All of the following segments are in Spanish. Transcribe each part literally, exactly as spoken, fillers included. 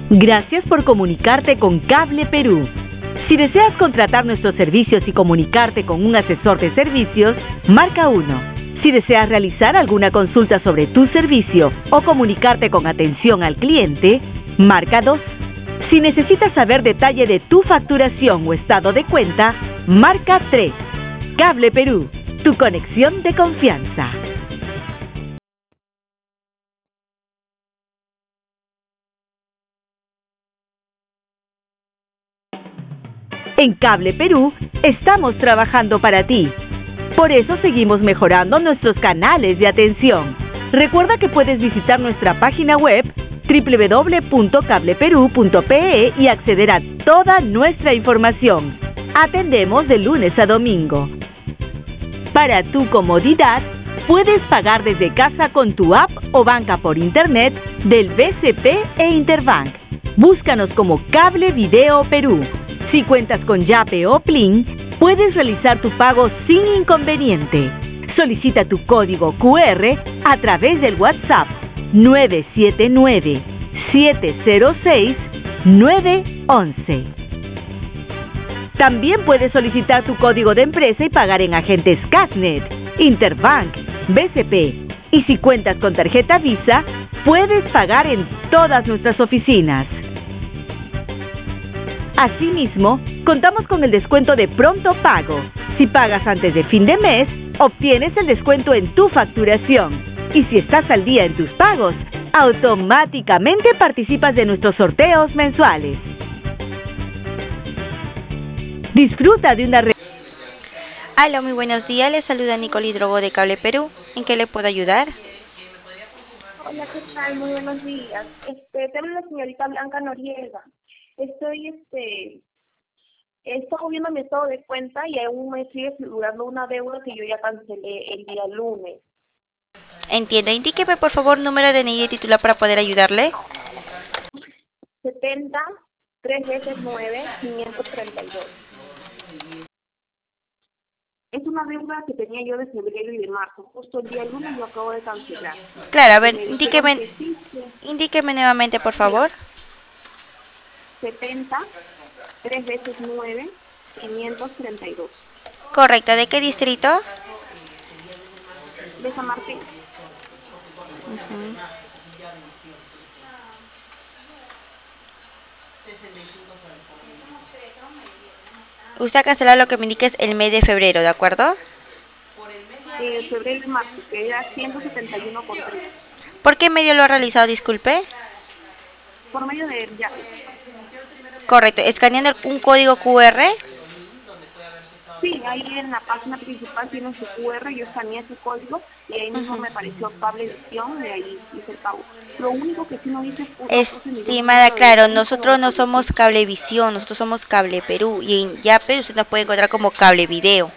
Gracias por comunicarte con Cable Perú. Si deseas contratar nuestros servicios y comunicarte con un asesor de servicios, marca uno. Si deseas realizar alguna consulta sobre tu servicio o comunicarte con atención al cliente, marca dos. Si necesitas saber detalle de tu facturación o estado de cuenta, marca tres. Cable Perú, tu conexión de confianza. En Cable Perú estamos trabajando para ti. Por eso seguimos mejorando nuestros canales de atención. Recuerda que puedes visitar nuestra página web doble u doble u doble u punto cable perú punto pe e y acceder a toda nuestra información. Atendemos de lunes a domingo. Para tu comodidad, puedes pagar desde casa con tu app o banca por internet del B C P e Interbank. Búscanos como Cable Video Perú. Si cuentas con Yape o Plin, puedes realizar tu pago sin inconveniente. Solicita tu código cu erre a través del WhatsApp nueve siete nueve, siete cero seis, nueve once. También puedes solicitar tu código de empresa y pagar en agentes Casnet, Interbank, B C P. Y si cuentas con tarjeta Visa, puedes pagar en todas nuestras oficinas. Asimismo, contamos con el descuento de pronto pago. Si pagas antes de fin de mes, obtienes el descuento en tu facturación. Y si estás al día en tus pagos, automáticamente participas de nuestros sorteos mensuales. Disfruta de una... Re Aló, muy buenos días. Les saluda Nicole Hidrogo de Cable Perú. ¿En qué le puedo ayudar? Hola, ¿qué tal? Muy buenos días. Este, te habla la señorita Blanca Noriega. Estoy, este, he estado viendo mi estado de cuenta y aún me sigue figurando una deuda que yo ya cancelé el día lunes. Entiendo. Indíqueme, por favor, número de N I E titular para poder ayudarle. setenta, tres veces nueve, quinientos treinta y dos. Es una deuda que tenía yo de febrero y de marzo. Justo el día lunes lo acabo de cancelar. Claro, a ver, Me indíqueme, dijeron que sí, que indíqueme nuevamente, por favor. setenta, tres veces nueve, quinientos treinta y dos. Correcto. ¿De qué distrito? De San Martín. Uh-huh. Usted ha cancelado lo que me indica es el mes de febrero, ¿de acuerdo? Eh, febrero y marzo, que era ciento setenta y uno por tres. ¿Por qué medio lo ha realizado, disculpe? Por medio de ya. Correcto. ¿Escaneando un código cu erre? Sí, ahí en la página principal tiene su cu erre, yo escaneé ese código y ahí mismo Uh-huh. me apareció Cable Edición y ahí hice el pago. Lo único que sí no dice es Estimada, claro, nosotros no somos Cablevisión, nosotros somos Cable Perú y en Yape usted nos puede encontrar como Cable Video.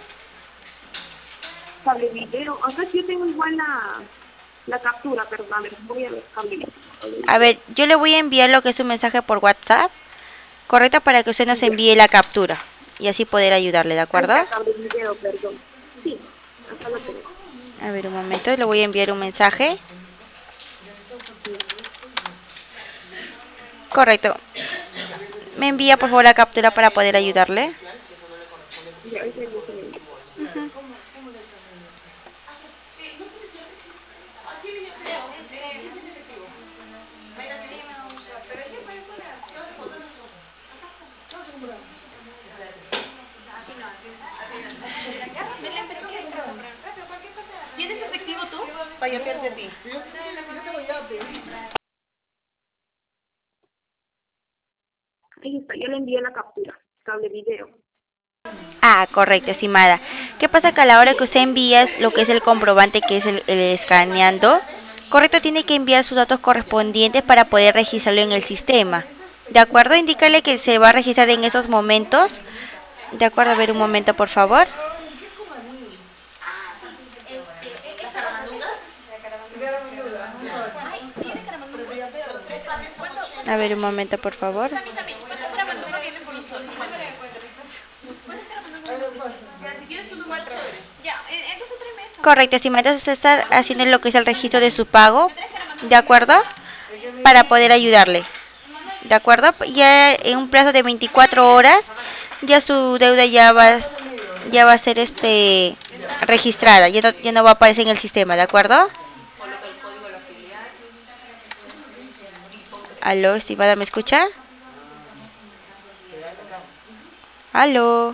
Cable Video, o sea, yo tengo igual la, la captura, perdón, a ver, voy a ver Cable Video. A ver, yo le voy a enviar lo que es un mensaje por WhatsApp, correcto, para que usted nos envíe la captura y así poder ayudarle, ¿de acuerdo? Ahí está, Cable Video, perdón. Sí, acá lo tengo. A ver, un momento, le voy a enviar un mensaje. Correcto. ¿Me envía por favor la captura para poder ayudarle? Ya, ahí tengo que leer. Uh-huh. ¿Tienes efectivo tú? Para yapearte a ti. Ahí está, yo le envié la captura, Cable Video. Ah, correcto, estimada. ¿Qué pasa? Que a la hora que usted envía lo que es el comprobante, que es el, el escaneando, correcto, tiene que enviar sus datos correspondientes para poder registrarlo en el sistema. ¿De acuerdo? Indícale que se va a registrar en esos momentos. De acuerdo, a ver un momento, por favor. A ver un momento, por favor. Correcto, estimada. Entonces usted está haciendo lo que es el registro de su pago, ¿de acuerdo? Para poder ayudarle. ¿De acuerdo? Ya en un plazo de veinticuatro horas, ya su deuda ya va, ya va a ser este registrada, ya no, ya no va a aparecer en el sistema, ¿de acuerdo? Aló, estimada, ¿me escucha? Aló.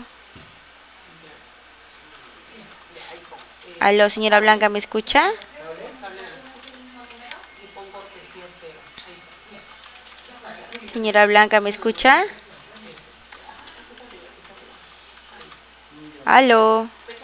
Aló, señora Blanca, ¿me escucha? Señora Blanca, ¿me escucha? Aló.